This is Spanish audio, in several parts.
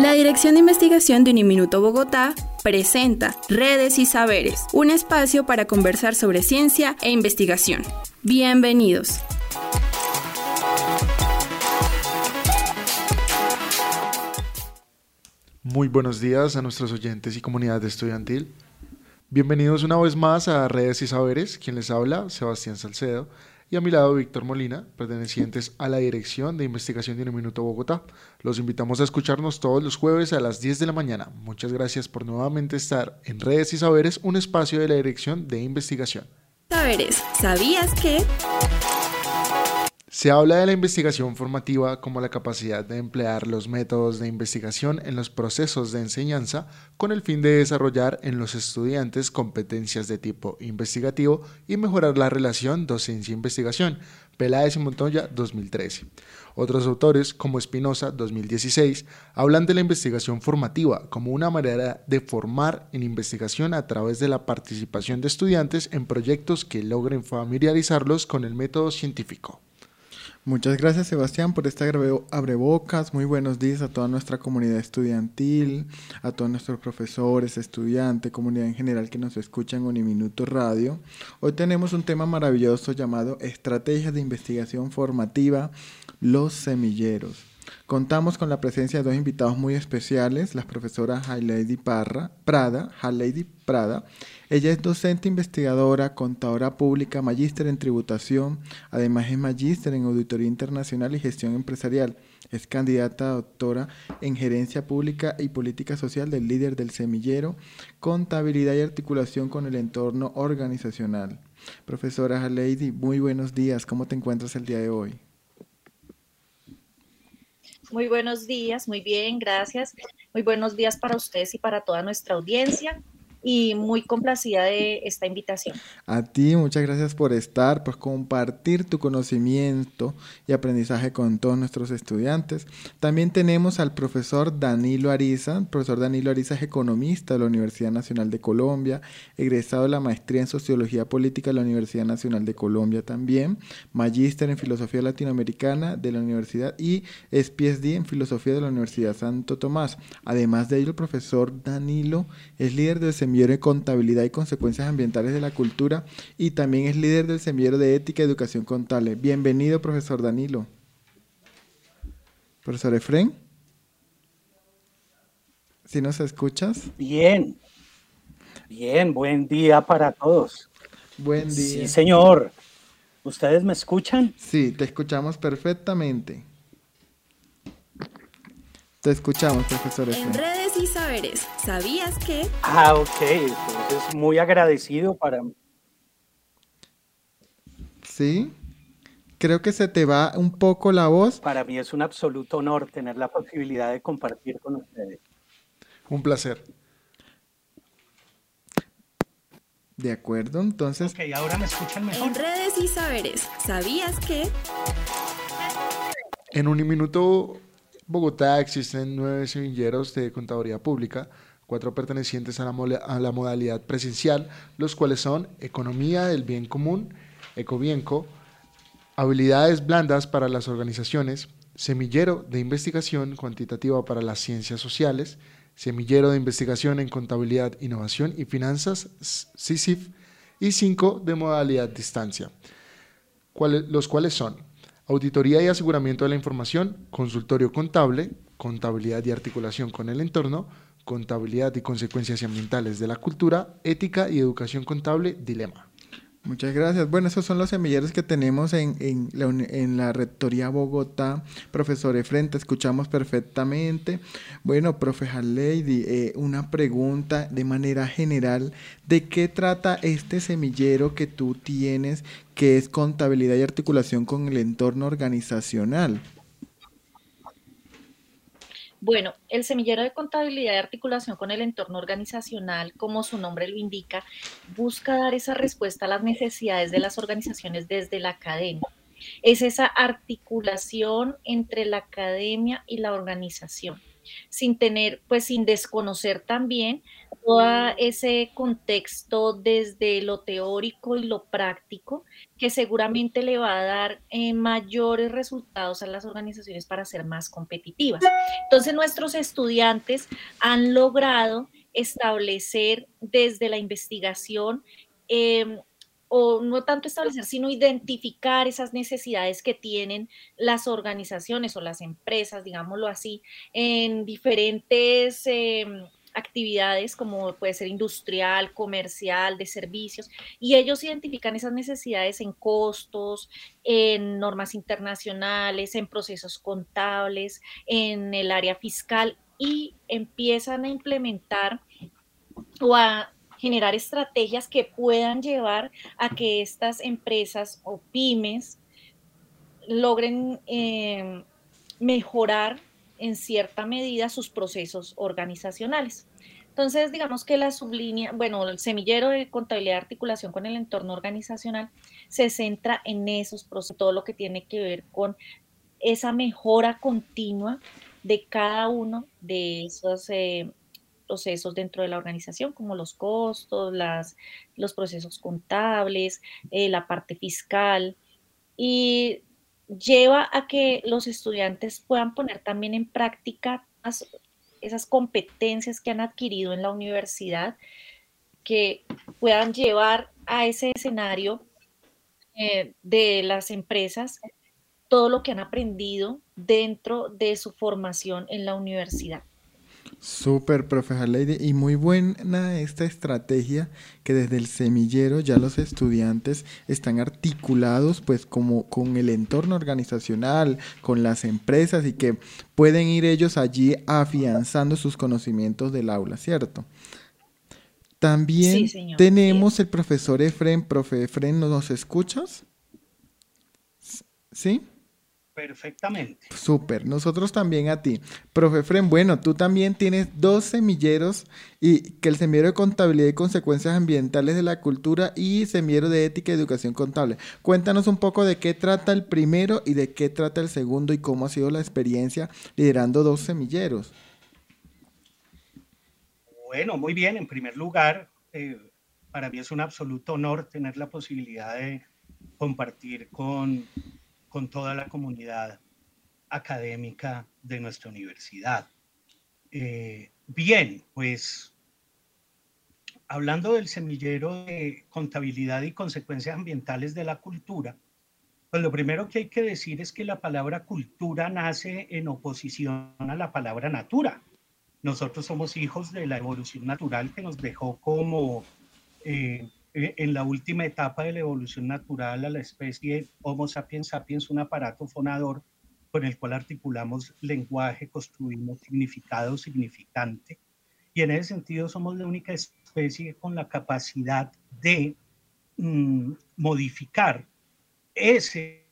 La Dirección de Investigación de Uniminuto Bogotá presenta Redes y Saberes, un espacio para conversar sobre ciencia e investigación. Bienvenidos. Muy buenos días a nuestros oyentes y comunidad estudiantil. Bienvenidos una vez más a Redes y Saberes. Quien les habla, Sebastián Salcedo, y a mi lado Víctor Molina, pertenecientes a la Dirección de Investigación de Uniminuto Bogotá. Los invitamos a escucharnos todos los jueves a las 10 de la mañana. Muchas gracias por nuevamente estar en Redes y Saberes, un espacio de la Dirección de Investigación. Saberes, ¿sabías que? Se habla de la investigación formativa como la capacidad de emplear los métodos de investigación en los procesos de enseñanza con el fin de desarrollar en los estudiantes competencias de tipo investigativo y mejorar la relación docencia-investigación, Peláez y Montoya, 2013. Otros autores, como Espinosa, 2016, hablan de la investigación formativa como una manera de formar en investigación a través de la participación de estudiantes en proyectos que logren familiarizarlos con el método científico. Muchas gracias, Sebastián, por este abrebocas. Muy buenos días a toda nuestra comunidad estudiantil, a todos nuestros profesores, estudiantes, comunidad en general que nos escucha en Uniminuto Radio. Hoy tenemos un tema maravilloso llamado Estrategias de Investigación Formativa, los semilleros. Contamos con la presencia de dos invitados muy especiales, la profesora Hailady Prada. Ella es docente investigadora, contadora pública, magíster en tributación, además es magíster en auditoría internacional y gestión empresarial. Es candidata a doctora en gerencia pública y política social del líder del semillero, contabilidad y articulación con el entorno organizacional. Profesora Hailady, muy buenos días, ¿cómo te encuentras el día de hoy? Muy buenos días, muy bien, gracias. Muy buenos días para ustedes y para toda nuestra audiencia y muy complacida de esta invitación. A ti, muchas gracias por estar, por compartir tu conocimiento y aprendizaje con todos nuestros estudiantes. También tenemos al profesor Danilo Ariza. El profesor Danilo Ariza es economista de la Universidad Nacional de Colombia, egresado de la maestría en Sociología Política de la Universidad Nacional de Colombia también, magíster en Filosofía Latinoamericana de la Universidad y es PhD en Filosofía de la Universidad Santo Tomás. Además de ello, el profesor Danilo es líder del semillero de Contabilidad y Consecuencias Ambientales de la Cultura y también es líder del semillero de Ética y Educación Contable. Bienvenido, profesor Danilo. Profesor Efrén, ¿sí nos escuchas? Bien, buen día para todos. Buen día. Sí, señor. ¿Ustedes me escuchan? Sí, te escuchamos perfectamente. Te escuchamos, profesor Efrén. En Redes y Saberes, ¿sabías que? Ok, entonces muy agradecido para... Sí, creo que se te va un poco la voz. Para mí es un absoluto honor tener la posibilidad de compartir con ustedes. Un placer. De acuerdo, entonces... Ok, ahora me escuchan mejor. En Redes y Saberes, ¿sabías que? En Uniminuto Bogotá existen 9 semilleros de contaduría pública, 4 pertenecientes a la modalidad presencial, los cuales son Economía del Bien Común, Ecobienco, Habilidades Blandas para las Organizaciones, Semillero de Investigación Cuantitativa para las Ciencias Sociales, Semillero de Investigación en Contabilidad, Innovación y Finanzas, SICIF, y 5 de modalidad distancia, los cuales son Auditoría y Aseguramiento de la Información, Consultorio Contable, Contabilidad y Articulación con el Entorno, Contabilidad y Consecuencias Ambientales de la Cultura, Ética y Educación Contable, Dilema. Muchas gracias. Bueno, esos son los semilleros que tenemos en la Rectoría Bogotá. Profesor Efrén, te escuchamos perfectamente. Bueno, profe Hailady, una pregunta de manera general. ¿De qué trata este semillero que tú tienes, que es contabilidad y articulación con el entorno organizacional? Bueno, el semillero de contabilidad y articulación con el entorno organizacional, como su nombre lo indica, busca dar esa respuesta a las necesidades de las organizaciones desde la academia. Es esa articulación entre la academia y la organización. sin tener, pues sin desconocer también todo ese contexto desde lo teórico y lo práctico, que seguramente le va a dar mayores resultados a las organizaciones para ser más competitivas. Entonces, nuestros estudiantes han logrado establecer desde la investigación, o no tanto establecer, sino identificar esas necesidades que tienen las organizaciones o las empresas, digámoslo así, en diferentes actividades como puede ser industrial, comercial, de servicios, y ellos identifican esas necesidades en costos, en normas internacionales, en procesos contables, en el área fiscal, y empiezan a implementar o a generar estrategias que puedan llevar a que estas empresas o pymes logren mejorar en cierta medida sus procesos organizacionales. Entonces, digamos que la sublínea, bueno, el semillero de contabilidad de articulación con el entorno organizacional se centra en esos procesos, todo lo que tiene que ver con esa mejora continua de cada uno de esos procesos dentro de la organización, como los costos, los procesos contables, la parte fiscal, y lleva a que los estudiantes puedan poner también en práctica esas competencias que han adquirido en la universidad, que puedan llevar a ese escenario de las empresas todo lo que han aprendido dentro de su formación en la universidad. Súper, profesor Lady, y muy buena esta estrategia que desde el semillero ya los estudiantes están articulados pues como con el entorno organizacional, con las empresas y que pueden ir ellos allí afianzando sus conocimientos del aula, ¿cierto? También Sí, señor. tenemos el profesor Efren. Profe Efren, ¿nos escuchas? ¿Sí? Perfectamente. Súper, nosotros también a ti. Profe Fren, bueno, tú también tienes dos semilleros, y que el semillero de contabilidad y consecuencias ambientales de la cultura y semillero de ética y educación contable. Cuéntanos un poco de qué trata el primero y de qué trata el segundo y cómo ha sido la experiencia liderando dos semilleros. Bueno, muy bien. En primer lugar, para mí es un absoluto honor tener la posibilidad de compartir con toda la comunidad académica de nuestra universidad. Bien, pues hablando del semillero de contabilidad y consecuencias ambientales de la cultura, pues lo primero que hay que decir es que la palabra cultura nace en oposición a la palabra natura. Nosotros somos hijos de la evolución natural que nos dejó como en la última etapa de la evolución natural a la especie Homo sapiens sapiens, un aparato fonador con el cual articulamos lenguaje, construimos significado, significante, y en ese sentido somos la única especie con la capacidad de modificar ese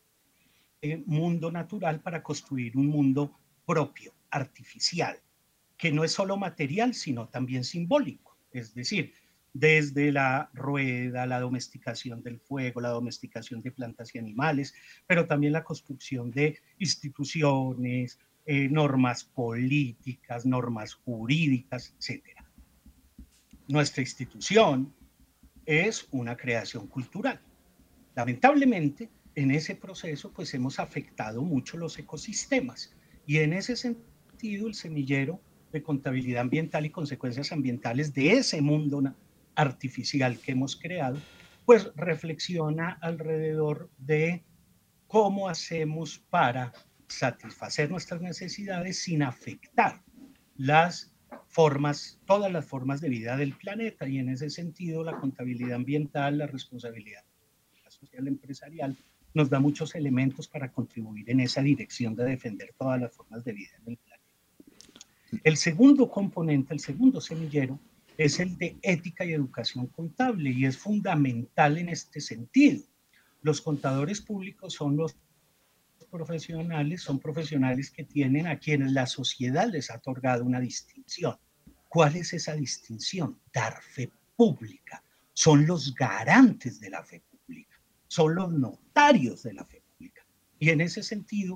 mundo natural para construir un mundo propio, artificial, que no es solo material, sino también simbólico. Es decir, desde la rueda, la domesticación del fuego, la domesticación de plantas y animales, pero también la construcción de instituciones, normas políticas, normas jurídicas, etc. Nuestra institución es una creación cultural. Lamentablemente, en ese proceso, pues hemos afectado mucho los ecosistemas, y en ese sentido el semillero de contabilidad ambiental y consecuencias ambientales de ese mundo artificial que hemos creado, pues reflexiona alrededor de cómo hacemos para satisfacer nuestras necesidades sin afectar las formas, todas las formas de vida del planeta, y en ese sentido la contabilidad ambiental, la responsabilidad social empresarial, nos da muchos elementos para contribuir en esa dirección de defender todas las formas de vida en el planeta. El segundo componente, el segundo semillero, es el de ética y educación contable, y es fundamental en este sentido. Los contadores públicos son los profesionales, son profesionales que tienen a quienes la sociedad les ha otorgado una distinción. ¿Cuál es esa distinción? Dar fe pública. Son los garantes de la fe pública, son los notarios de la fe pública. Y en ese sentido,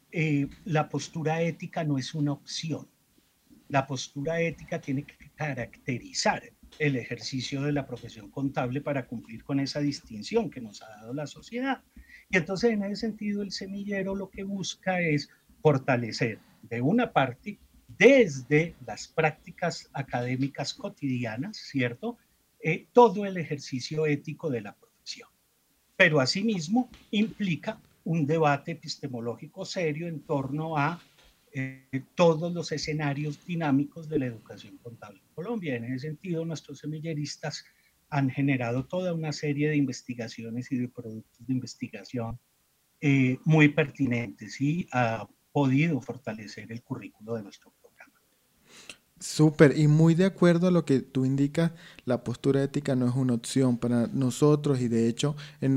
la postura ética no es una opción. La postura ética tiene que caracterizar el ejercicio de la profesión contable para cumplir con esa distinción que nos ha dado la sociedad. Y entonces, en ese sentido, el semillero lo que busca es fortalecer, de una parte, desde las prácticas académicas cotidianas, ¿cierto? Todo el ejercicio ético de la profesión. Pero asimismo implica un debate epistemológico serio en torno a todos los escenarios dinámicos de la educación contable en Colombia. En ese sentido, nuestros semilleristas han generado toda una serie de investigaciones y de productos de investigación muy pertinentes y ha podido fortalecer el currículo de nuestro programa. Súper, y muy de acuerdo a lo que tú indicas, la postura ética no es una opción para nosotros y de hecho en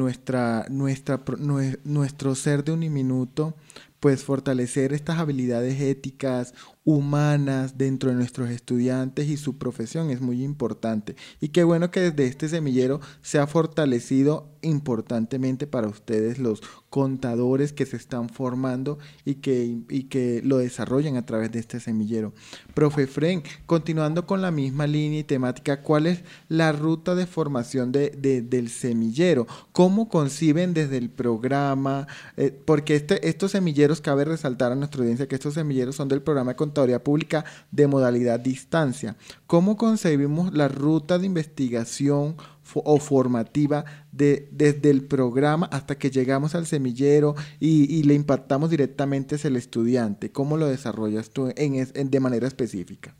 nuestro ser de Uniminuto, pues fortalecer estas habilidades éticas, humanas dentro de nuestros estudiantes y su profesión es muy importante. Y qué bueno que desde este semillero se ha fortalecido importantemente para ustedes los contadores que se están formando y que lo desarrollan a través de este semillero. Profe Fren, continuando con la misma línea y temática, ¿cuál es la ruta de formación del semillero? ¿Cómo conciben desde el programa? Porque estos semilleros, cabe resaltar a nuestra audiencia que estos semilleros son del programa de Contaduría Pública de modalidad distancia. ¿Cómo concebimos la ruta de investigación o formativa desde el programa hasta que llegamos al semillero y le impactamos directamente hacia el estudiante? ¿Cómo lo desarrollas tú de manera específica?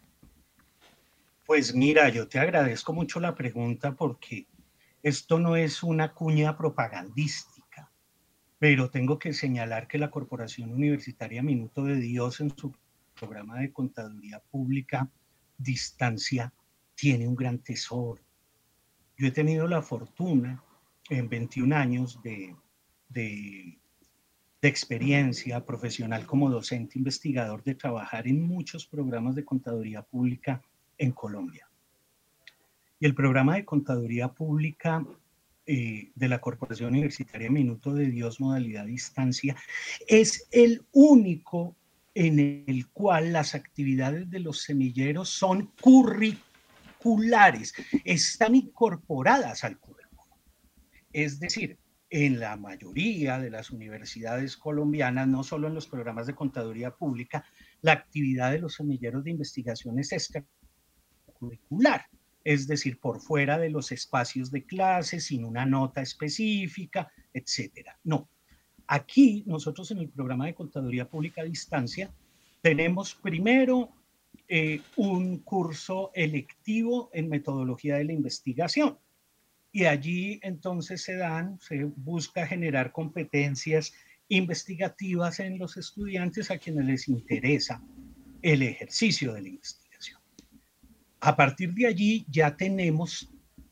Pues mira, yo te agradezco mucho la pregunta porque esto no es una cuña propagandística, pero tengo que señalar que la Corporación Universitaria Minuto de Dios en su programa de Contaduría Pública Distancia tiene un gran tesoro. Yo he tenido la fortuna en 21 años de experiencia profesional como docente investigador de trabajar en muchos programas de contaduría pública en Colombia. Y el programa de contaduría pública de la Corporación Universitaria Minuto de Dios modalidad distancia es el único en el cual las actividades de los semilleros son curriculares, están incorporadas al currículo. Es decir, en la mayoría de las universidades colombianas, no solo en los programas de contaduría pública, la actividad de los semilleros de investigación es extracurricular, es decir, por fuera de los espacios de clase, sin una nota específica, etcétera. No, aquí nosotros en el programa de Contaduría Pública a Distancia tenemos primero un curso electivo en metodología de la investigación. Y allí entonces se busca generar competencias investigativas en los estudiantes a quienes les interesa el ejercicio de la investigación. A partir de allí ya tenemos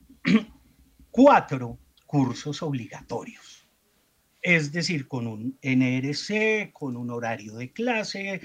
4 cursos obligatorios, es decir, con un NRC, con un horario de clase,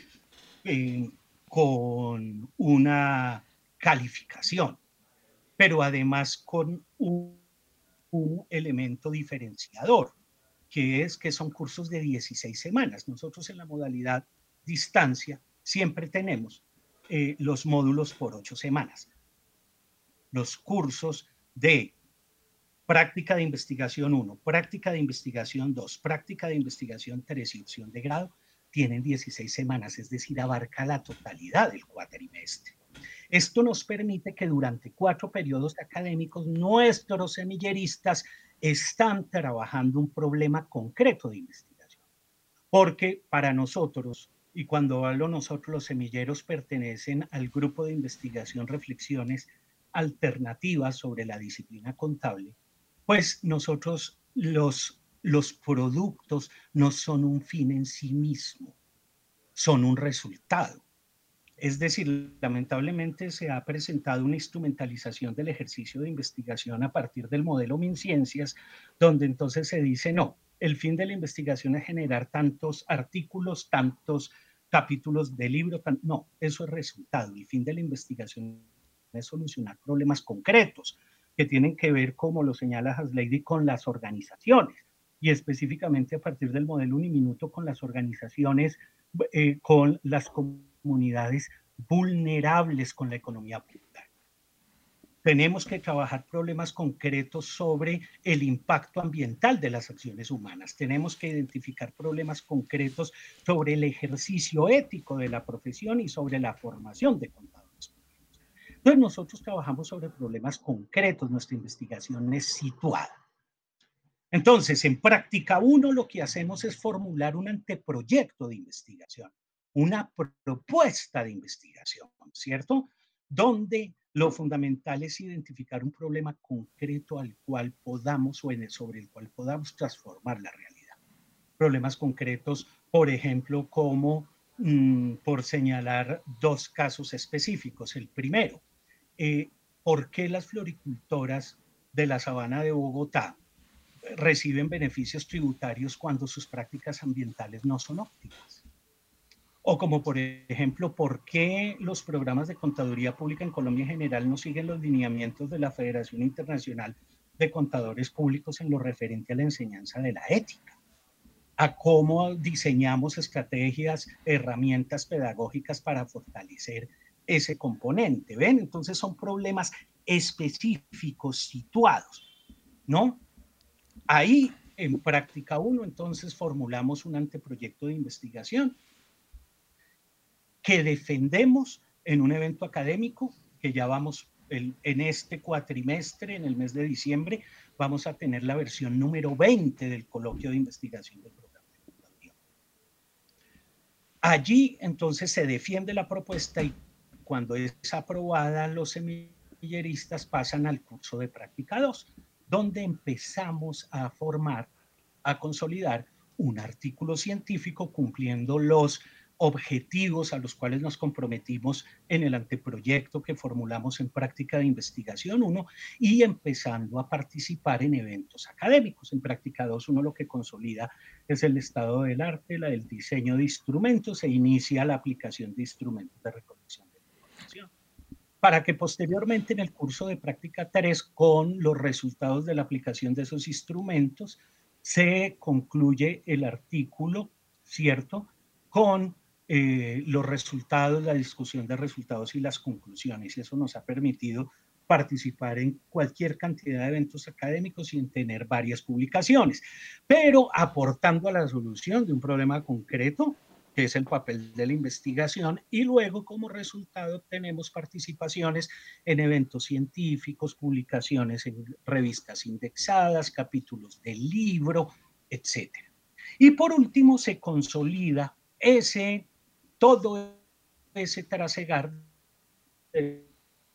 con una calificación, pero además con un elemento diferenciador, que son cursos de 16 semanas. Nosotros en la modalidad distancia siempre tenemos los módulos por 8 semanas. Los cursos de práctica de investigación 1, práctica de investigación 2, práctica de investigación 3 y opción de grado tienen 16 semanas, es decir, abarca la totalidad del cuatrimestre. Esto nos permite que durante 4 periodos académicos nuestros semilleristas están trabajando un problema concreto de investigación. Porque para nosotros, y cuando hablo nosotros, los semilleros pertenecen al grupo de investigación Reflexiones Alternativas sobre la disciplina contable, pues nosotros los productos no son un fin en sí mismo, son un resultado. Es decir, lamentablemente se ha presentado una instrumentalización del ejercicio de investigación a partir del modelo MinCiencias, donde entonces se dice, no, el fin de la investigación es generar tantos artículos, tantos capítulos de libro, no, eso es resultado. El fin de la investigación es solucionar problemas concretos que tienen que ver, como lo señala Hasleidy, con las organizaciones. y específicamente a partir del modelo Uniminuto con las organizaciones, con las comunidades vulnerables con la economía popular. Tenemos que trabajar problemas concretos sobre el impacto ambiental de las acciones humanas. Tenemos que identificar problemas concretos sobre el ejercicio ético de la profesión y sobre la formación de contadores públicos. Entonces, nosotros trabajamos sobre problemas concretos, nuestra investigación es situada. Entonces, en práctica 1 lo que hacemos es formular un anteproyecto de investigación, una propuesta de investigación, ¿cierto? Donde lo fundamental es identificar un problema concreto al cual podamos o sobre el cual podamos transformar la realidad. Problemas concretos, por ejemplo, como por señalar 2 casos específicos. El primero, ¿por qué las floricultoras de la sabana de Bogotá reciben beneficios tributarios cuando sus prácticas ambientales no son óptimas? O como por ejemplo, ¿por qué los programas de contaduría pública en Colombia en general no siguen los lineamientos de la Federación Internacional de Contadores Públicos en lo referente a la enseñanza de la ética? A cómo diseñamos estrategias, herramientas pedagógicas para fortalecer ese componente. ¿Ven? Entonces son problemas específicos, situados, ¿no? Ahí, en práctica 1, entonces formulamos un anteproyecto de investigación que defendemos en un evento académico que ya vamos, en este cuatrimestre, en el mes de diciembre, vamos a tener la versión número 20 del coloquio de investigación del programa de contaduría. Allí, entonces, se defiende la propuesta y cuando es aprobada, los semilleristas pasan al curso de práctica 2, donde empezamos a formar, a consolidar un artículo científico cumpliendo los objetivos a los cuales nos comprometimos en el anteproyecto que formulamos en práctica de investigación 1 y empezando a participar en eventos académicos. En práctica 2, uno lo que consolida es el estado del arte, el diseño de instrumentos e inicia la aplicación de instrumentos de recolección de información. Para que posteriormente en el curso de práctica 3, con los resultados de la aplicación de esos instrumentos, se concluye el artículo, ¿cierto?, con los resultados, la discusión de resultados y las conclusiones. Y eso nos ha permitido participar en cualquier cantidad de eventos académicos y en tener varias publicaciones, pero aportando a la solución de un problema concreto, que es el papel de la investigación, y luego como resultado tenemos participaciones en eventos científicos, publicaciones en revistas indexadas, capítulos del libro, etc. Y por último se consolida todo ese trasegar de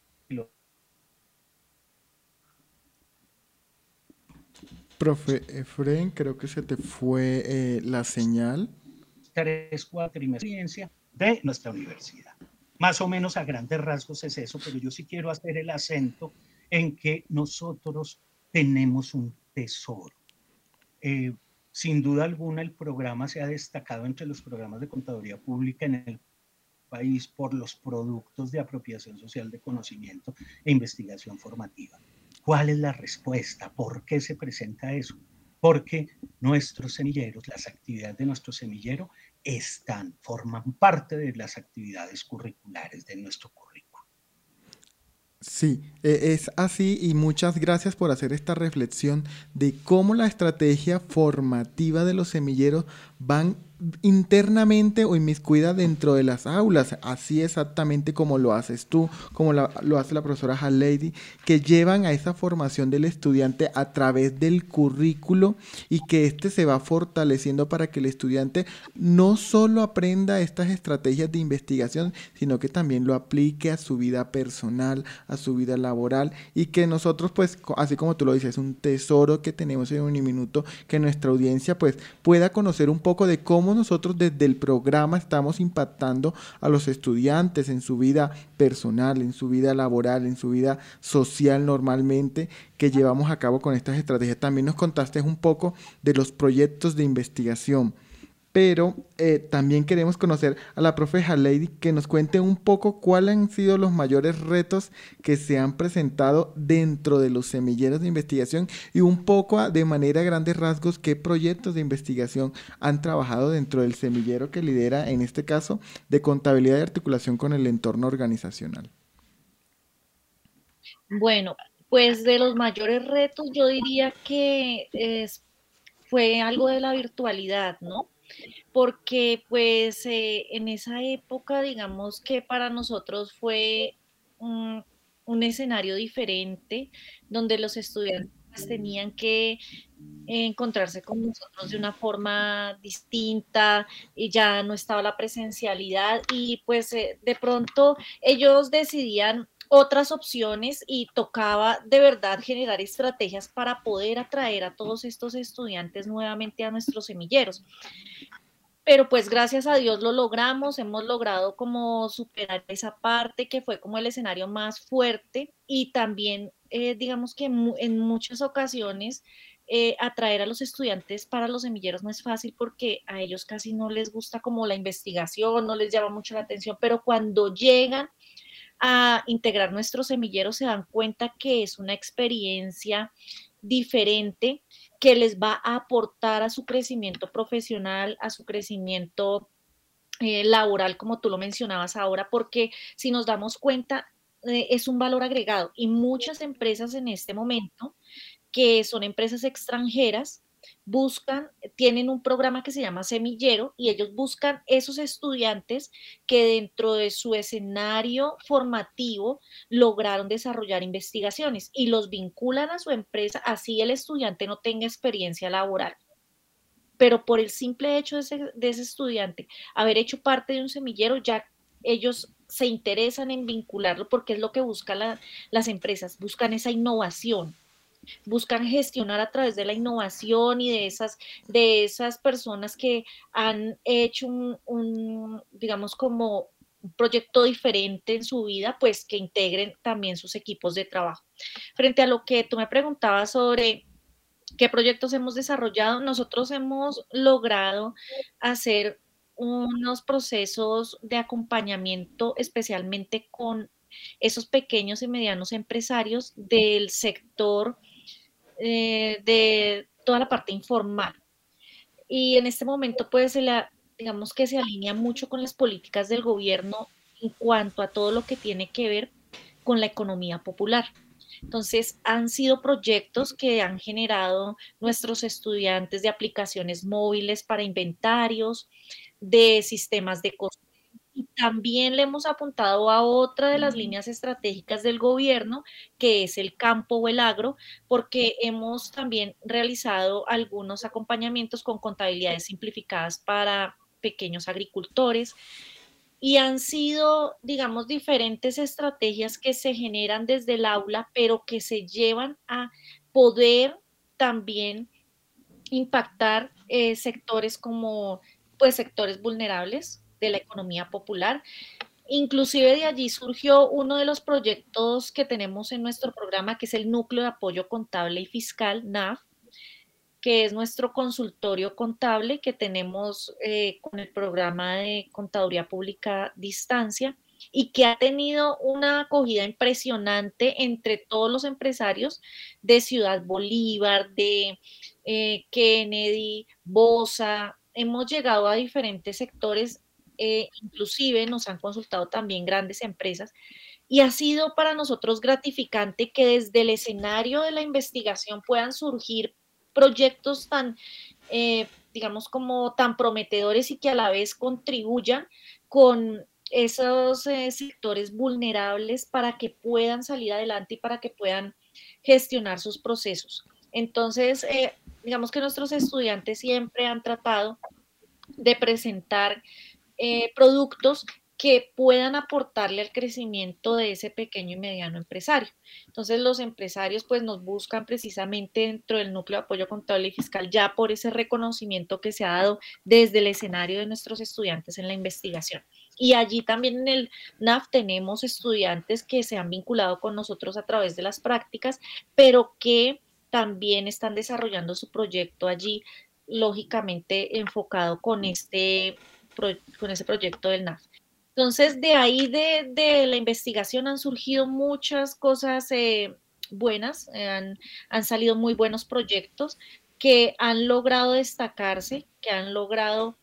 Profe Efren, creo que se te fue la señal. 3 cuatrimestres de nuestra universidad. Más o menos a grandes rasgos es eso, pero yo sí quiero hacer el acento en que nosotros tenemos un tesoro. Sin duda alguna, el programa se ha destacado entre los programas de contaduría pública en el país por los productos de apropiación social de conocimiento e investigación formativa. ¿Cuál es la respuesta? ¿Por qué se presenta eso? Porque nuestros semilleros, las actividades de nuestro semillero forman parte de las actividades curriculares de nuestro currículo. Sí, es así y muchas gracias por hacer esta reflexión de cómo la estrategia formativa de los semilleros van internamente o inmiscuida dentro de las aulas, así exactamente como lo haces tú, como lo hace la profesora Halady, que llevan a esa formación del estudiante a través del currículo y que éste se va fortaleciendo para que el estudiante no solo aprenda estas estrategias de investigación, sino que también lo aplique a su vida personal, a su vida laboral, y que nosotros, pues, así como tú lo dices, es un tesoro que tenemos en Uniminuto, que nuestra audiencia pues pueda conocer un poco de cómo nosotros desde el programa estamos impactando a los estudiantes en su vida personal, en su vida laboral, en su vida social normalmente, que llevamos a cabo con estas estrategias. También nos contaste un poco de los proyectos de investigación. pero también queremos conocer a la profe Haleydi que nos cuente un poco cuáles han sido los mayores retos que se han presentado dentro de los semilleros de investigación y un poco de manera a grandes rasgos qué proyectos de investigación han trabajado dentro del semillero que lidera, en este caso, de contabilidad y articulación con el entorno organizacional. Bueno, pues de los mayores retos yo diría que fue algo de la virtualidad, ¿no? Porque pues en esa época, digamos que para nosotros fue un escenario diferente, donde los estudiantes pues, tenían que encontrarse con nosotros de una forma distinta y ya no estaba la presencialidad y pues de pronto ellos decidían otras opciones y tocaba de verdad generar estrategias para poder atraer a todos estos estudiantes nuevamente a nuestros semilleros. Pero pues gracias a Dios lo logramos, hemos logrado como superar esa parte que fue como el escenario más fuerte y también digamos que en muchas ocasiones atraer a los estudiantes para los semilleros no es fácil porque a ellos casi no les gusta como la investigación, no les llama mucho la atención, pero cuando llegan a integrar nuestros semilleros se dan cuenta que es una experiencia diferente que les va a aportar a su crecimiento profesional, a su crecimiento laboral, como tú lo mencionabas ahora, porque si nos damos cuenta, es un valor agregado y muchas empresas en este momento, que son empresas extranjeras, tienen un programa que se llama Semillero y ellos buscan esos estudiantes que dentro de su escenario formativo lograron desarrollar investigaciones y los vinculan a su empresa, así el estudiante no tenga experiencia laboral. Pero por el simple hecho de ese estudiante haber hecho parte de un semillero, ya ellos se interesan en vincularlo porque es lo que buscan las empresas, buscan esa innovación, buscan gestionar a través de la innovación y de esas personas que han hecho digamos, como un proyecto diferente en su vida, pues que integren también sus equipos de trabajo. Frente a lo que tú me preguntabas sobre qué proyectos hemos desarrollado, nosotros hemos logrado hacer unos procesos de acompañamiento especialmente con esos pequeños y medianos empresarios del sector de toda la parte informal. Y en este momento, pues, digamos que se alinea mucho con las políticas del gobierno en cuanto a todo lo que tiene que ver con la economía popular. Entonces, han sido proyectos que han generado nuestros estudiantes de aplicaciones móviles para inventarios, de sistemas de costo. Y también le hemos apuntado a otra de las líneas estratégicas del gobierno, que es el campo o el agro, porque hemos también realizado algunos acompañamientos con contabilidades simplificadas para pequeños agricultores y han sido, digamos, diferentes estrategias que se generan desde el aula, pero que se llevan a poder también impactar sectores como, pues, sectores vulnerables de la economía popular. Inclusive de allí surgió uno de los proyectos que tenemos en nuestro programa, que es el Núcleo de Apoyo Contable y Fiscal, NAF, que es nuestro consultorio contable que tenemos con el programa de Contaduría Pública Distancia y que ha tenido una acogida impresionante entre todos los empresarios de Ciudad Bolívar, de Kennedy, Bosa. Hemos llegado a diferentes sectores, inclusive nos han consultado también grandes empresas y ha sido para nosotros gratificante que desde el escenario de la investigación puedan surgir proyectos tan, digamos, como tan prometedores y que a la vez contribuyan con esos sectores vulnerables para que puedan salir adelante y para que puedan gestionar sus procesos. Entonces, digamos que nuestros estudiantes siempre han tratado de presentar productos que puedan aportarle al crecimiento de ese pequeño y mediano empresario. Entonces los empresarios pues nos buscan precisamente dentro del núcleo de apoyo contable y fiscal ya por ese reconocimiento que se ha dado desde el escenario de nuestros estudiantes en la investigación. Y allí también en el NAF tenemos estudiantes que se han vinculado con nosotros a través de las prácticas, pero que también están desarrollando su proyecto allí lógicamente enfocado con con ese proyecto del NAF. Entonces, de ahí de la investigación han surgido muchas cosas buenas, han salido muy buenos proyectos que han logrado destacarse, que han logrado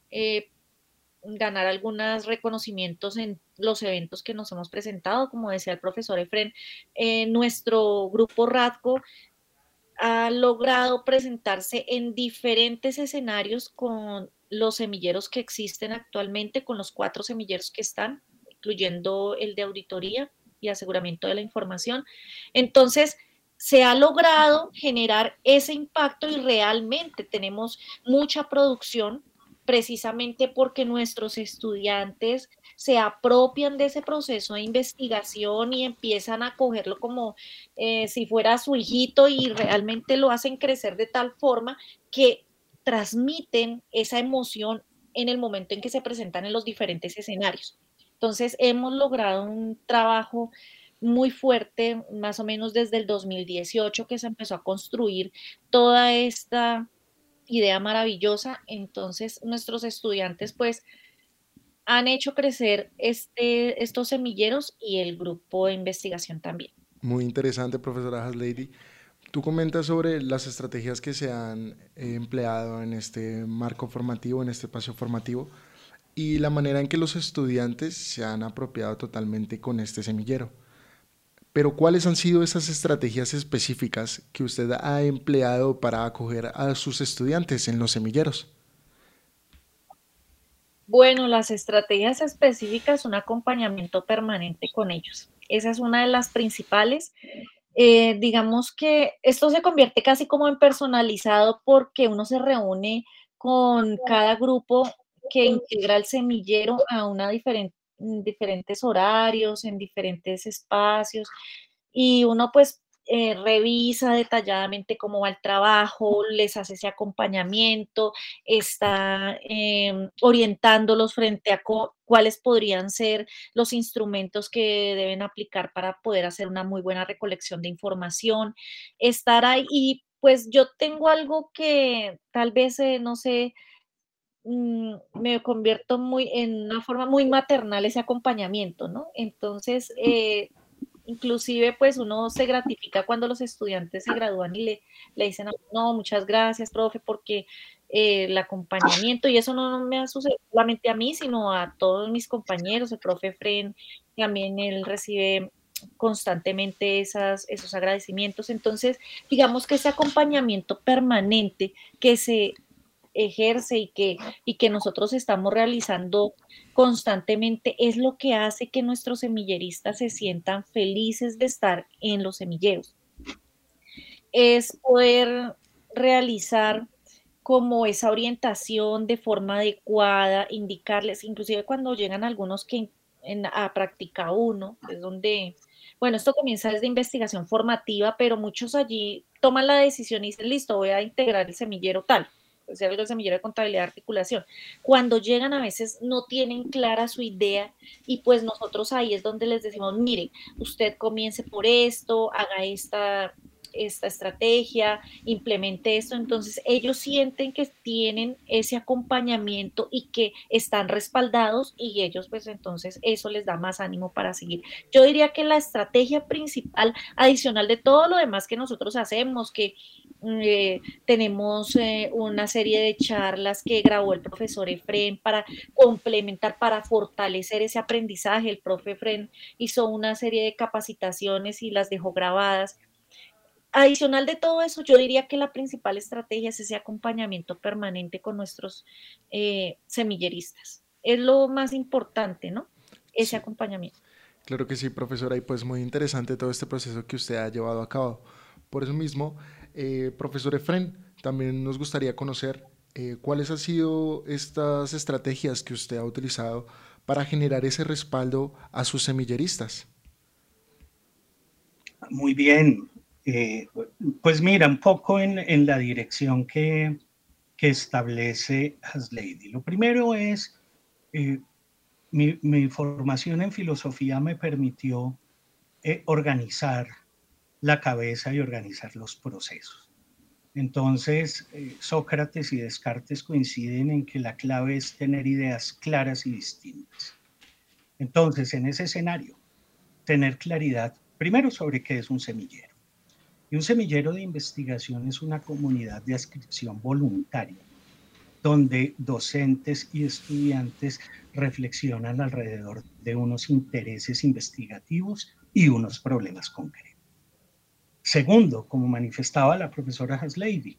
ganar algunos reconocimientos en los eventos que nos hemos presentado, como decía el profesor Efren, nuestro grupo RADCO ha logrado presentarse en diferentes escenarios con los semilleros que existen actualmente, con los 4 semilleros que están, incluyendo el de auditoría y aseguramiento de la información. Entonces, se ha logrado generar ese impacto y realmente tenemos mucha producción precisamente porque nuestros estudiantes se apropian de ese proceso de investigación y empiezan a cogerlo como si fuera su hijito y realmente lo hacen crecer de tal forma que transmiten esa emoción en el momento en que se presentan en los diferentes escenarios. Entonces hemos logrado un trabajo muy fuerte, más o menos desde el 2018 que se empezó a construir toda esta idea maravillosa. Entonces nuestros estudiantes pues han hecho crecer estos semilleros y el grupo de investigación también. Muy interesante, profesora Haslady. Tú comentas sobre las estrategias que se han empleado en este marco formativo, en este espacio formativo, y la manera en que los estudiantes se han apropiado totalmente con este semillero. Pero ¿cuáles han sido esas estrategias específicas que usted ha empleado para acoger a sus estudiantes en los semilleros? Bueno, las estrategias específicas, un acompañamiento permanente con ellos. Esa es una de las principales. Digamos que esto se convierte casi como en personalizado porque uno se reúne con cada grupo que integra el semillero a diferentes horarios, en diferentes espacios, y uno pues revisa detalladamente cómo va el trabajo, les hace ese acompañamiento, está orientándolos frente a cuáles podrían ser los instrumentos que deben aplicar para poder hacer una muy buena recolección de información, estar ahí. Y pues yo tengo algo que tal vez, no sé, me convierto muy en una forma muy maternal ese acompañamiento, ¿no? Entonces, inclusive pues uno se gratifica cuando los estudiantes se gradúan y le dicen, no, muchas gracias, profe, porque el acompañamiento, y eso no me ha sucedido solamente a mí, sino a todos mis compañeros, el profe Fren, también él recibe constantemente esos agradecimientos. Entonces, digamos que ese acompañamiento permanente que se ejerce y que nosotros estamos realizando constantemente es lo que hace que nuestros semilleristas se sientan felices de estar en los semilleros. Es poder realizar como esa orientación de forma adecuada, indicarles, inclusive cuando llegan algunos que a práctica 1, es donde, bueno, esto comienza desde investigación formativa, pero muchos allí toman la decisión y dicen, listo, voy a integrar el semillero tal, es el semillero de contabilidad de articulación. Cuando llegan a veces no tienen clara su idea y pues nosotros ahí es donde les decimos, mire, usted comience por esto, haga esta estrategia, implemente esto. Entonces ellos sienten que tienen ese acompañamiento y que están respaldados y ellos pues entonces eso les da más ánimo para seguir. Yo diría que la estrategia principal, adicional de todo lo demás que nosotros hacemos, que tenemos una serie de charlas que grabó el profesor Efren para complementar, para fortalecer ese aprendizaje. El profe Efren hizo una serie de capacitaciones y las dejó grabadas. Adicional de todo eso, yo diría que la principal estrategia es ese acompañamiento permanente con nuestros semilleristas. Es lo más importante, ¿no? Ese acompañamiento. Claro que sí, profesora, y pues muy interesante todo este proceso que usted ha llevado a cabo. Por eso mismo, profesor Efren, también nos gustaría conocer cuáles han sido estas estrategias que usted ha utilizado para generar ese respaldo a sus semilleristas. Muy bien. Pues mira, un poco en la dirección que establece Haslady. Lo primero es, mi formación en filosofía me permitió organizar la cabeza y organizar los procesos. Entonces, Sócrates y Descartes coinciden en que la clave es tener ideas claras y distintas. Entonces, en ese escenario, tener claridad primero sobre qué es un semillero. Y un semillero de investigación es una comunidad de adscripción voluntaria, donde docentes y estudiantes reflexionan alrededor de unos intereses investigativos y unos problemas concretos. Segundo, como manifestaba la profesora Hasleidy,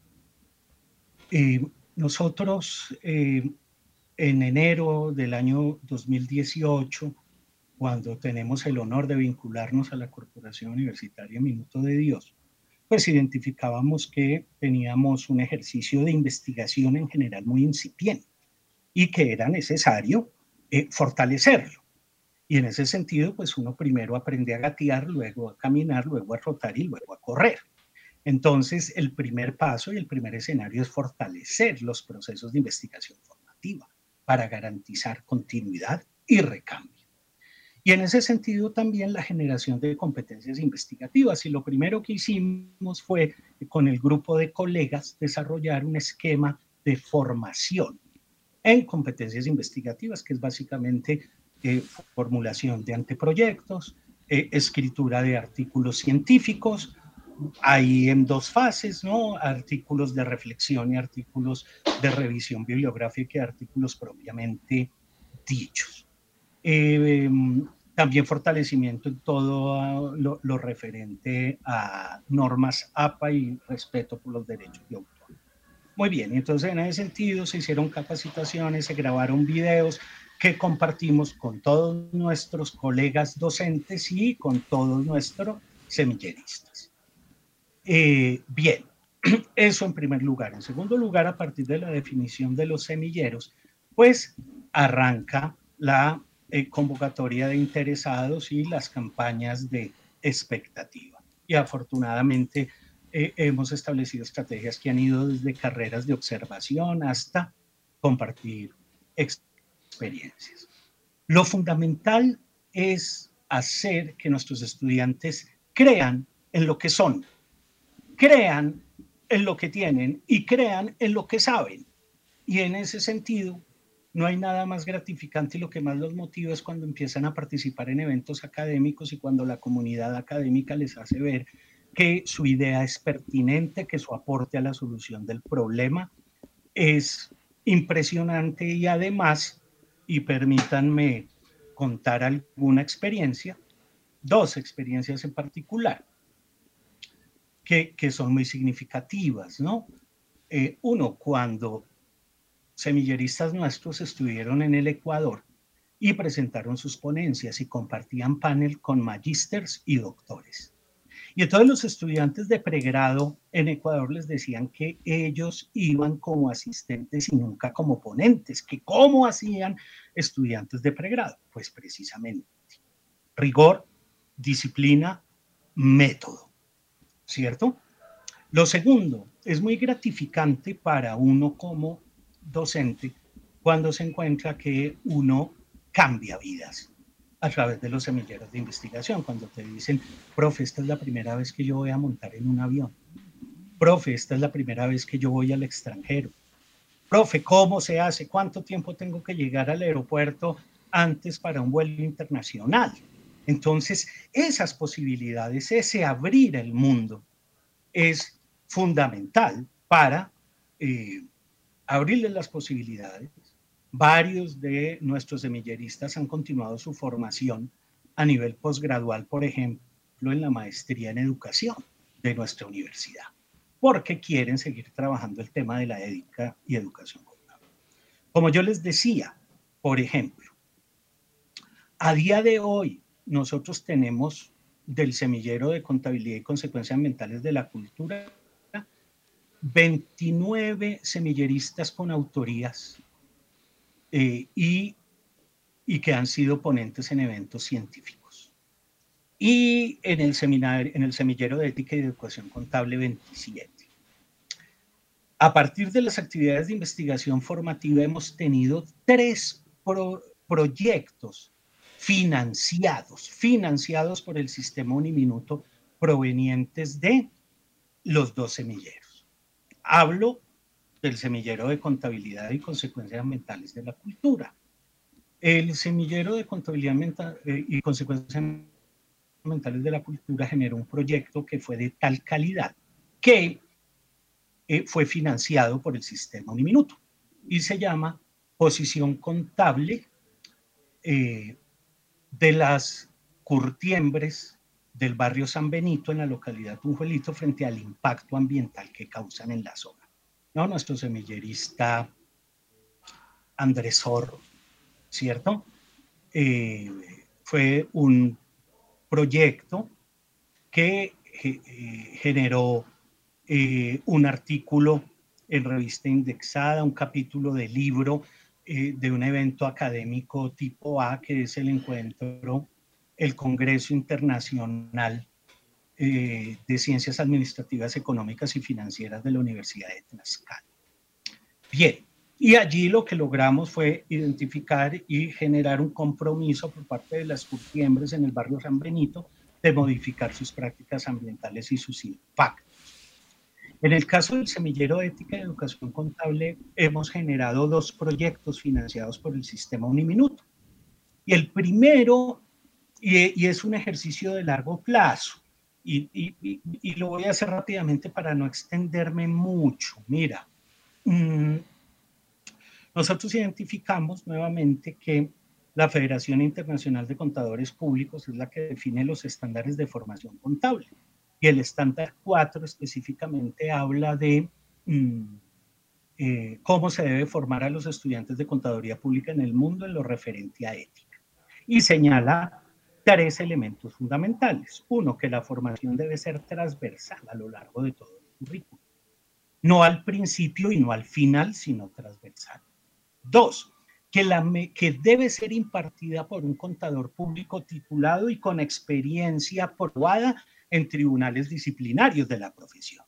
nosotros en enero del año 2018, cuando tenemos el honor de vincularnos a la Corporación Universitaria Minuto de Dios, pues identificábamos que teníamos un ejercicio de investigación en general muy incipiente y que era necesario fortalecerlo. Y en ese sentido, pues uno primero aprende a gatear, luego a caminar, luego a trotar y luego a correr. Entonces, el primer paso y el primer escenario es fortalecer los procesos de investigación formativa para garantizar continuidad y recambio. Y en ese sentido también la generación de competencias investigativas. Y lo primero que hicimos fue, con el grupo de colegas, desarrollar un esquema de formación en competencias investigativas, que es básicamente formulación de anteproyectos, escritura de artículos científicos, ahí en dos fases, ¿no? Artículos de reflexión y artículos de revisión bibliográfica y artículos propiamente dichos. También fortalecimiento en todo lo referente a normas APA y respeto por los derechos de autor. Muy bien, entonces en ese sentido se hicieron capacitaciones, se grabaron videos que compartimos con todos nuestros colegas docentes y con todos nuestros semilleristas. Bien, eso en primer lugar. En segundo lugar, a partir de la definición de los semilleros, pues arranca la convocatoria de interesados y las campañas de expectativa. Y afortunadamente hemos establecido estrategias que han ido desde carreras de observación hasta compartir experiencias. Lo fundamental es hacer que nuestros estudiantes crean en lo que son, crean en lo que tienen y crean en lo que saben. Y en ese sentido, no hay nada más gratificante y lo que más los motiva es cuando empiezan a participar en eventos académicos y cuando la comunidad académica les hace ver que su idea es pertinente, que su aporte a la solución del problema es impresionante y además, y permítanme contar alguna experiencia, dos experiencias en particular, que son muy significativas, ¿no? Uno, cuando semilleristas nuestros estuvieron en el Ecuador y presentaron sus ponencias y compartían panel con magísters y doctores. Y entonces los estudiantes de pregrado en Ecuador les decían que ellos iban como asistentes y nunca como ponentes, que cómo hacían estudiantes de pregrado. Pues precisamente rigor, disciplina, método, ¿cierto? Lo segundo, es muy gratificante para uno como docente cuando se encuentra que uno cambia vidas a través de los semilleros de investigación, cuando te dicen, profe, esta es la primera vez que yo voy a montar en un avión, profe, esta es la primera vez que yo voy al extranjero, profe, ¿cómo se hace? ¿Cuánto tiempo tengo que llegar al aeropuerto antes para un vuelo internacional? Entonces, esas posibilidades, ese abrir el mundo es fundamental para abrirles las posibilidades. Varios de nuestros semilleristas han continuado su formación a nivel posgradual, por ejemplo, en la maestría en educación de nuestra universidad, porque quieren seguir trabajando el tema de la ética y educación contable. Como yo les decía, por ejemplo, a día de hoy nosotros tenemos del semillero de contabilidad y consecuencias ambientales de la cultura 29 semilleristas con autorías y que han sido ponentes en eventos científicos. Y en el semillero de ética y educación contable 27. A partir de las actividades de investigación formativa hemos tenido 3 proyectos financiados por el sistema Uniminuto provenientes de los 2 semilleros. Hablo del semillero de contabilidad y consecuencias ambientales de la cultura. El semillero de contabilidad y consecuencias ambientales de la cultura generó un proyecto que fue de tal calidad que fue financiado por el sistema Uniminuto y se llama Posición Contable de las curtiembres del barrio San Benito en la localidad Tunjuelito frente al impacto ambiental que causan en la zona. ¿No? Nuestro semillerista Andrés Zorro, ¿cierto? Fue un proyecto que generó un artículo en revista indexada, un capítulo de libro de un evento académico tipo A, que es el Congreso Internacional de Ciencias Administrativas, Económicas y Financieras de la Universidad de Tlaxcala. Bien, y allí lo que logramos fue identificar y generar un compromiso por parte de las curtiembres en el barrio San Benito de modificar sus prácticas ambientales y sus impactos. En el caso del Semillero de Ética y Educación Contable, hemos generado 2 proyectos financiados por el sistema Uniminuto. Y el primero, y es un ejercicio de largo plazo, y lo voy a hacer rápidamente para no extenderme mucho. Mira, nosotros identificamos nuevamente que la Federación Internacional de Contadores Públicos es la que define los estándares de formación contable. Y el estándar 4 específicamente habla de cómo se debe formar a los estudiantes de contaduría pública en el mundo en lo referente a ética. Y señala 3 elementos fundamentales. 1, que la formación debe ser transversal a lo largo de todo el currículo. No al principio y no al final, sino transversal. 2, que debe ser impartida por un contador público titulado y con experiencia probada en tribunales disciplinarios de la profesión.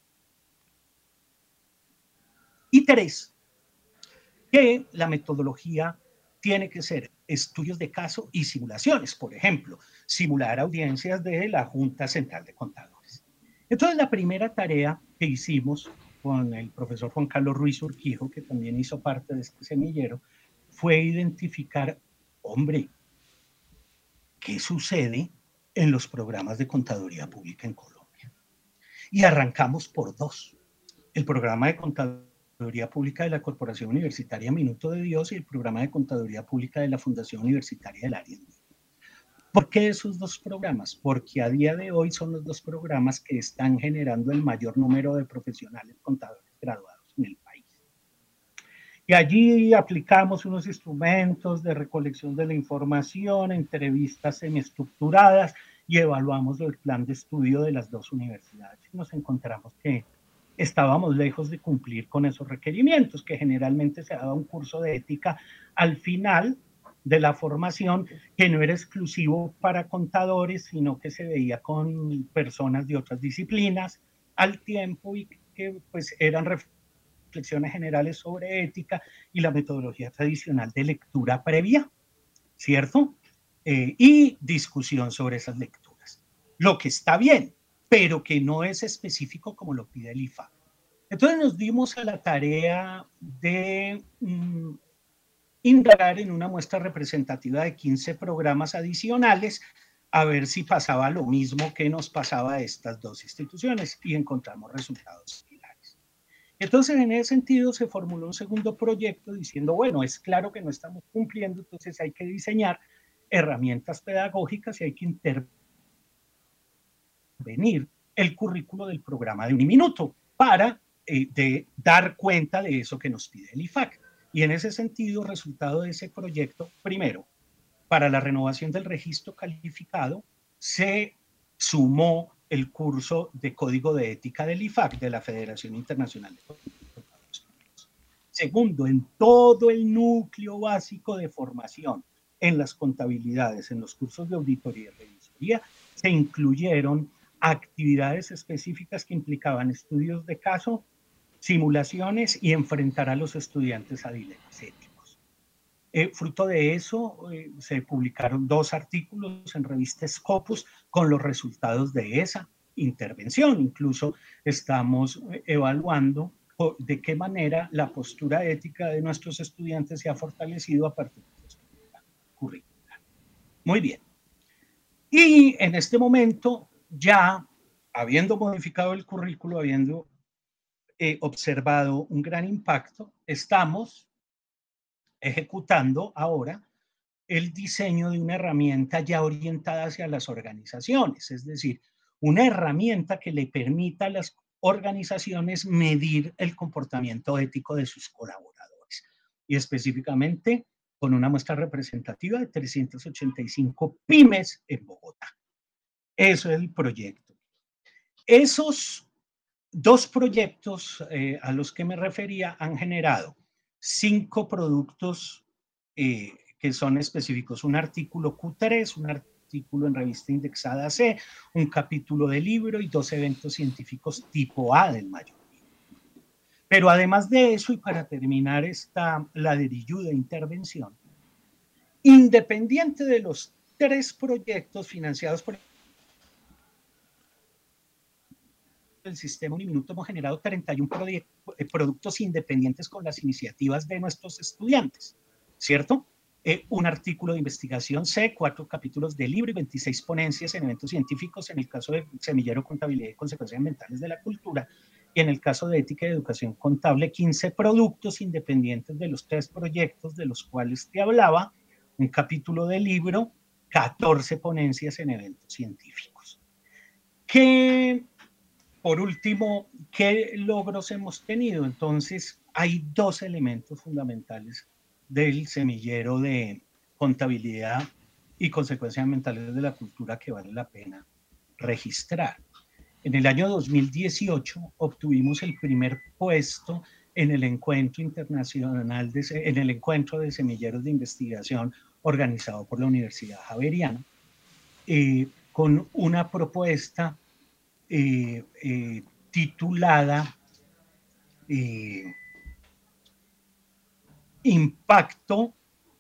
Y 3, que la metodología tiene que ser estudios de caso y simulaciones. Por ejemplo, simular audiencias de la Junta Central de Contadores. Entonces, la primera tarea que hicimos con el profesor Juan Carlos Ruiz Urquijo, que también hizo parte de este semillero, fue identificar, hombre, ¿qué sucede en los programas de contaduría pública en Colombia? Y arrancamos por 2. El programa de contaduría pública de la Corporación Universitaria Minuto de Dios y el programa de contaduría pública de la Fundación Universitaria del Área Andina. ¿Por qué esos 2 programas? Porque a día de hoy son los 2 programas que están generando el mayor número de profesionales contadores graduados en el país. Y allí aplicamos unos instrumentos de recolección de la información, entrevistas semiestructuradas y evaluamos el plan de estudio de las 2 universidades. Y nos encontramos que estábamos lejos de cumplir con esos requerimientos, que generalmente se daba un curso de ética al final de la formación, que no era exclusivo para contadores, sino que se veía con personas de otras disciplinas al tiempo y que pues eran reflexiones generales sobre ética y la metodología tradicional de lectura previa, ¿cierto? Y discusión sobre esas lecturas. Lo que está bien, pero que no es específico como lo pide el IFAC. Entonces nos dimos a la tarea de indagar en una muestra representativa de 15 programas adicionales a ver si pasaba lo mismo que nos pasaba a estas 2 instituciones y encontramos resultados similares. Entonces, en ese sentido, se formuló un segundo proyecto diciendo, bueno, es claro que no estamos cumpliendo, entonces hay que diseñar herramientas pedagógicas y hay que intervenir el currículo del programa de Uniminuto para dar cuenta de eso que nos pide el IFAC. Y en ese sentido, resultado de ese proyecto, primero, para la renovación del registro calificado, se sumó el curso de Código de Ética del IFAC, de la Federación Internacional de Contadores Públicos. Segundo, en todo el núcleo básico de formación, en las contabilidades, en los cursos de auditoría y revisoría, se incluyeron actividades específicas que implicaban estudios de caso, simulaciones y enfrentar a los estudiantes a dilemas éticos. Fruto de eso, se publicaron 2 artículos en revista Scopus con los resultados de esa intervención. Incluso estamos evaluando de qué manera la postura ética de nuestros estudiantes se ha fortalecido a partir de la estructura curricular. Muy bien. Y en este momento, ya habiendo modificado el currículo, habiendo observado un gran impacto, estamos ejecutando ahora el diseño de una herramienta ya orientada hacia las organizaciones, es decir, una herramienta que le permita a las organizaciones medir el comportamiento ético de sus colaboradores, y específicamente con una muestra representativa de 385 pymes en Bogotá. Eso es el proyecto. Esos dos proyectos a los que me refería han generado 5 productos que son específicos: un artículo Q3, un artículo en revista indexada C, un capítulo de libro y 2 eventos científicos tipo A del mayor. Pero además de eso, y para terminar esta ladrillo de intervención, independiente de los 3 proyectos financiados por el sistema Uniminuto, hemos generado 31 productos independientes con las iniciativas de nuestros estudiantes, ¿cierto? Un artículo de investigación C, 4 capítulos de libro y 26 ponencias en eventos científicos en el caso de Semillero, Contabilidad y Consecuencias Ambientales de la Cultura, y en el caso de Ética y Educación Contable, 15 productos independientes de los 3 proyectos de los cuales te hablaba, un capítulo de libro, 14 ponencias en eventos científicos. Por último, ¿qué logros hemos tenido? Entonces, hay 2 elementos fundamentales del Semillero de Contabilidad y Consecuencias Ambientales de la Cultura que vale la pena registrar. En el año 2018 obtuvimos el primer puesto en el encuentro internacional, en el encuentro de semilleros de investigación organizado por la Universidad Javeriana, con una propuesta titulada Impacto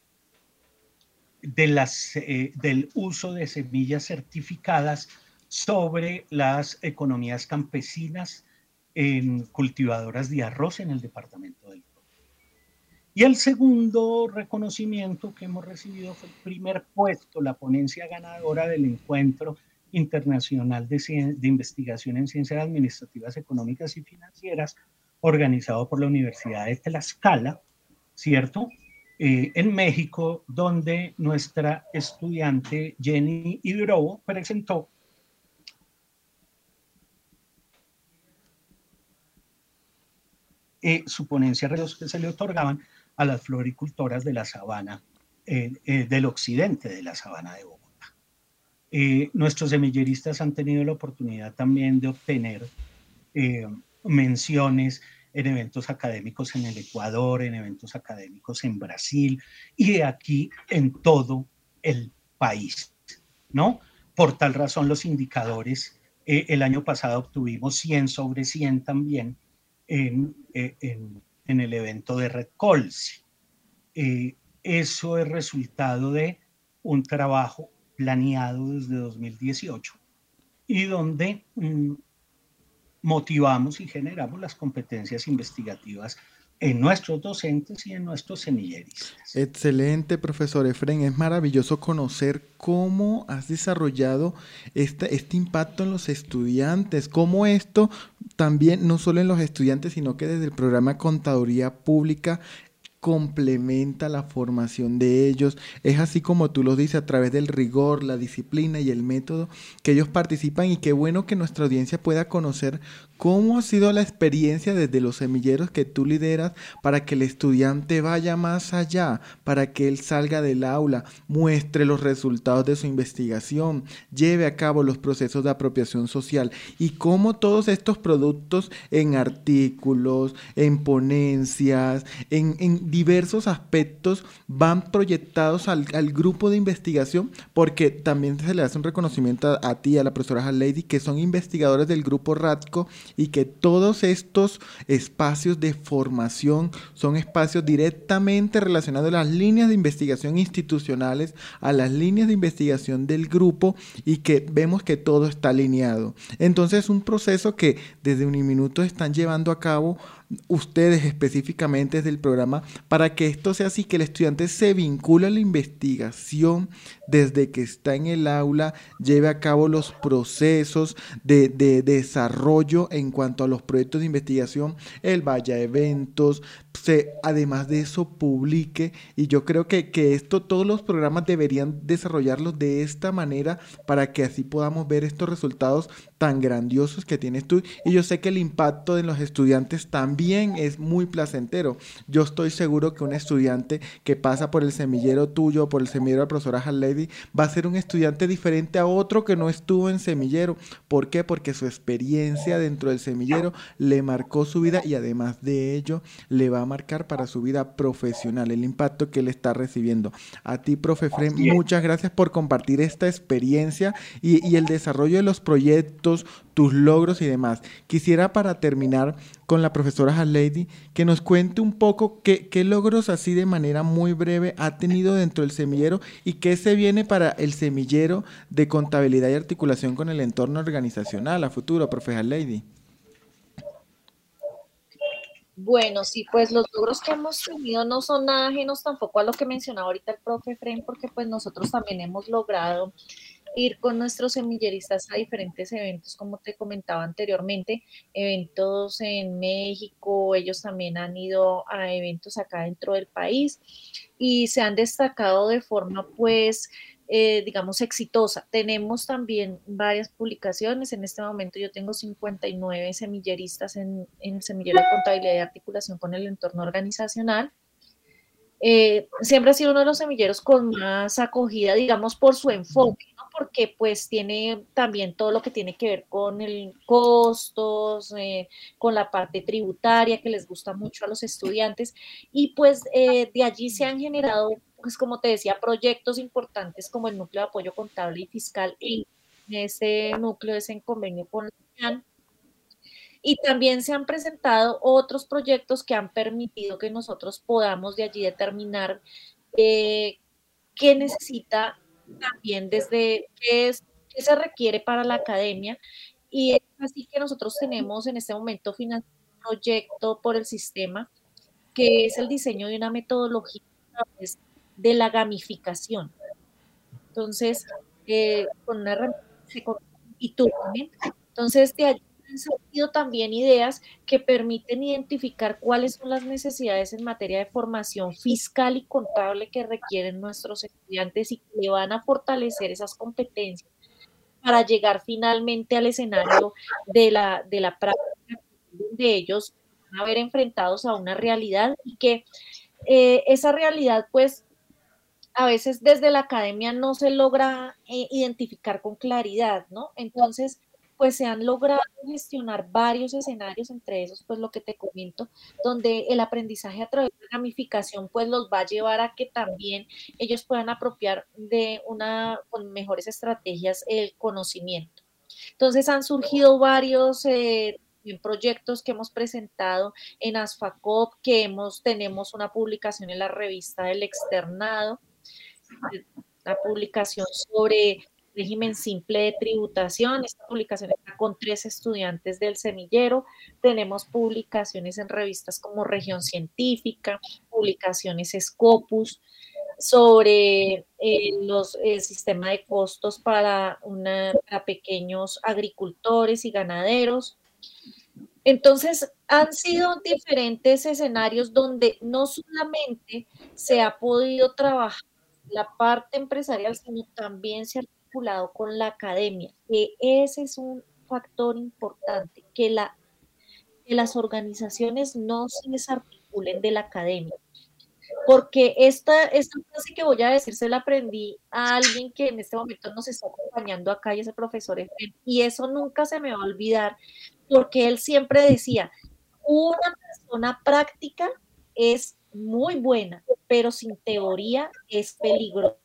del uso de semillas certificadas sobre las economías campesinas en cultivadoras de arroz en el departamento del Tolima. Y el segundo reconocimiento que hemos recibido fue el primer puesto, la ponencia ganadora del Encuentro Internacional de Investigación en Ciencias Administrativas, Económicas y Financieras, organizado por la Universidad de Tlaxcala, ¿cierto? En México, donde nuestra estudiante Jenny Hidrobo presentó su ponencia de los que se le otorgaban a las floricultoras de la sabana, del occidente de la sabana de Bogotá. Nuestros semilleristas han tenido la oportunidad también de obtener menciones en eventos académicos en el Ecuador, en eventos académicos en Brasil y aquí en todo el país, ¿no? Por tal razón, los indicadores, el año pasado obtuvimos 100 sobre 100 también en el evento de Red Colsi. Eso es resultado de un trabajo planeado desde 2018 y donde motivamos y generamos las competencias investigativas en nuestros docentes y en nuestros semilleristas. Excelente, profesor Efren. Es maravilloso conocer cómo has desarrollado este impacto en los estudiantes, cómo esto también, no solo en los estudiantes, sino que desde el programa Contaduría Pública complementa la formación de ellos. Es así como tú lo dices, a través del rigor, la disciplina y el método que ellos participan, y qué bueno que nuestra audiencia pueda conocer cómo ha sido la experiencia desde los semilleros que tú lideras para que el estudiante vaya más allá, para que él salga del aula, muestre los resultados de su investigación, lleve a cabo los procesos de apropiación social, y cómo todos estos productos en artículos, en ponencias, en diversos aspectos van proyectados al grupo de investigación, porque también se le hace un reconocimiento a ti, a la profesora Lady, que son investigadores del grupo RATCO, y que todos estos espacios de formación son espacios directamente relacionados a las líneas de investigación institucionales, a las líneas de investigación del grupo, y que vemos que todo está alineado. Entonces, un proceso que desde Uniminuto están llevando a cabo ustedes específicamente desde el programa para que esto sea así, que el estudiante se vincule a la investigación desde que está en el aula, lleve a cabo los procesos de desarrollo en cuanto a los proyectos de investigación, él vaya a eventos, además de eso publique, y yo creo que esto todos los programas deberían desarrollarlo de esta manera para que así podamos ver estos resultados tan grandiosos que tienes tú, y yo sé que el impacto de los estudiantes también es muy placentero. Yo estoy seguro que un estudiante que pasa por el semillero tuyo, por el semillero de la profesora Halady, va a ser un estudiante diferente a otro que no estuvo en semillero. ¿Por qué? Porque su experiencia dentro del semillero le marcó su vida, y además de ello le va a marcar para su vida profesional el impacto que él está recibiendo. A ti, profe Fren, muchas gracias por compartir esta experiencia y el desarrollo de los proyectos, tus logros y demás. Quisiera, para terminar, con la profesora Halady, que nos cuente un poco qué logros así de manera muy breve ha tenido dentro del semillero y qué se viene para el semillero de contabilidad y articulación con el entorno organizacional a futuro, profe Halady. Bueno, sí, pues los logros que hemos tenido no son nada ajenos tampoco a lo que mencionaba ahorita el profe Fren, porque pues nosotros también hemos logrado ir con nuestros semilleristas a diferentes eventos, como te comentaba anteriormente, eventos en México, ellos también han ido a eventos acá dentro del país y se han destacado de forma pues digamos, exitosa. Tenemos también varias publicaciones. En este momento yo tengo 59 semilleristas en el semillero de contabilidad y articulación con el entorno organizacional. Siempre ha sido uno de los semilleros con más acogida, digamos, por su enfoque, ¿no? Porque pues tiene también todo lo que tiene que ver con el costos, con la parte tributaria que les gusta mucho a los estudiantes, y pues de allí se han generado, pues como te decía, proyectos importantes como el núcleo de apoyo contable y fiscal, y ese núcleo es en convenio con la UNAM. Y también se han presentado otros proyectos que han permitido que nosotros podamos de allí determinar qué necesita también desde qué se requiere para la academia. Y es así que nosotros tenemos en este momento financiado un proyecto por el sistema que es el diseño de una metodología de la gamificación. Entonces, con una herramienta y tú también. Entonces, de allí han salido también ideas que permiten identificar cuáles son las necesidades en materia de formación fiscal y contable que requieren nuestros estudiantes y que le van a fortalecer esas competencias para llegar finalmente al escenario de la práctica, donde ellos van a ver enfrentados a una realidad y que esa realidad, pues, a veces desde la academia no se logra identificar con claridad, ¿no? Entonces, pues se han logrado gestionar varios escenarios, entre esos, pues lo que te comento, donde el aprendizaje a través de la gamificación, pues los va a llevar a que también ellos puedan apropiar con mejores estrategias el conocimiento. Entonces han surgido varios proyectos que hemos presentado en ASFACOP, tenemos una publicación en la revista del Externado, la publicación sobre régimen simple de tributación. Esta publicación está con 3 estudiantes del semillero. Tenemos publicaciones en revistas como Región Científica, publicaciones Scopus sobre el sistema de costos para pequeños agricultores y ganaderos. Entonces, han sido diferentes escenarios donde no solamente se ha podido trabajar la parte empresarial, sino también se ha articulado con la academia, que ese es un factor importante, que las organizaciones no se desarticulen de la academia. Porque esta frase que voy a decir se la aprendí a alguien que en este momento nos está acompañando acá, y ese profesor Efraín, y eso nunca se me va a olvidar, porque él siempre decía, una persona práctica es muy buena, pero sin teoría es peligrosa.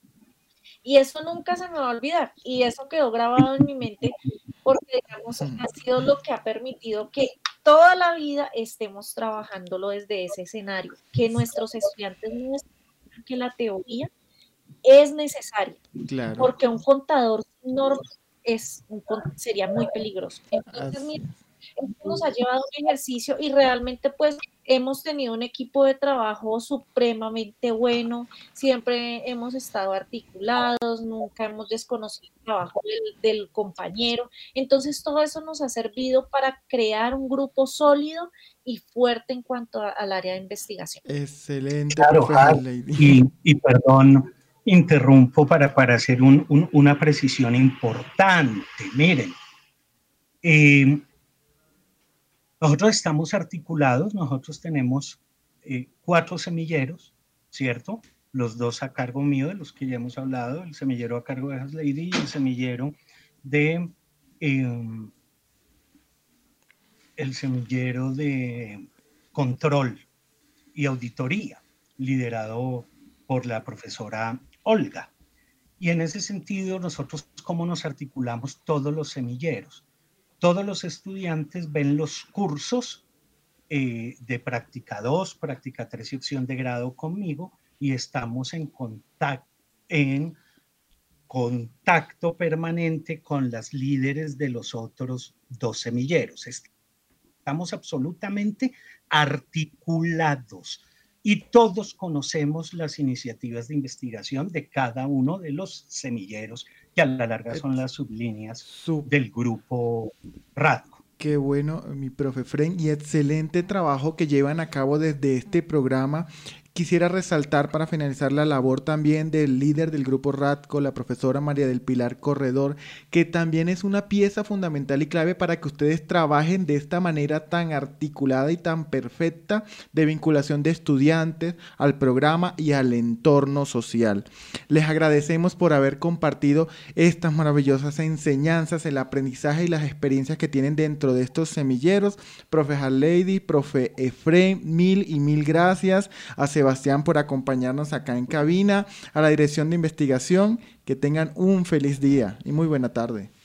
Y eso nunca se me va a olvidar, y eso quedó grabado en mi mente, porque digamos, ha sido lo que ha permitido que toda la vida estemos trabajándolo desde ese escenario, que nuestros estudiantes no entiendan que la teoría es necesaria, Claro. porque un contador sin normas sería muy peligroso. Entonces, mira, Esto nos ha llevado a un ejercicio y realmente pues hemos tenido un equipo de trabajo supremamente bueno, siempre hemos estado articulados, nunca hemos desconocido el trabajo del compañero. Entonces todo eso nos ha servido para crear un grupo sólido y fuerte en cuanto al área de investigación. Excelente, Claro, profesor Lady. y perdón, interrumpo para hacer una precisión importante. Miren, nosotros estamos articulados, nosotros tenemos 4 semilleros, ¿cierto? Los 2 a cargo mío, de los que ya hemos hablado, el semillero a cargo de Haslady y el semillero de control y auditoría, liderado por la profesora Olga. Y en ese sentido, nosotros, ¿cómo nos articulamos todos los semilleros? Todos los estudiantes ven los cursos de práctica 2, práctica 3 y opción de grado conmigo, y estamos en contacto permanente con las líderes de los otros 2 semilleros. Estamos absolutamente articulados y todos conocemos las iniciativas de investigación de cada uno de los semilleros, que a la larga son las sublíneas del grupo RADCO. Qué bueno, mi profe Fren, y excelente trabajo que llevan a cabo desde este programa. Quisiera resaltar para finalizar la labor también del líder del grupo RADCO, la profesora María del Pilar Corredor, que también es una pieza fundamental y clave para que ustedes trabajen de esta manera tan articulada y tan perfecta de vinculación de estudiantes al programa y al entorno social. Les agradecemos por haber compartido estas maravillosas enseñanzas, el aprendizaje y las experiencias que tienen dentro de estos semilleros. Profe Haslady, profe Efrén, mil gracias. A Sebastián por acompañarnos acá en cabina, a la Dirección de Investigación. Que tengan un feliz día y muy buena tarde.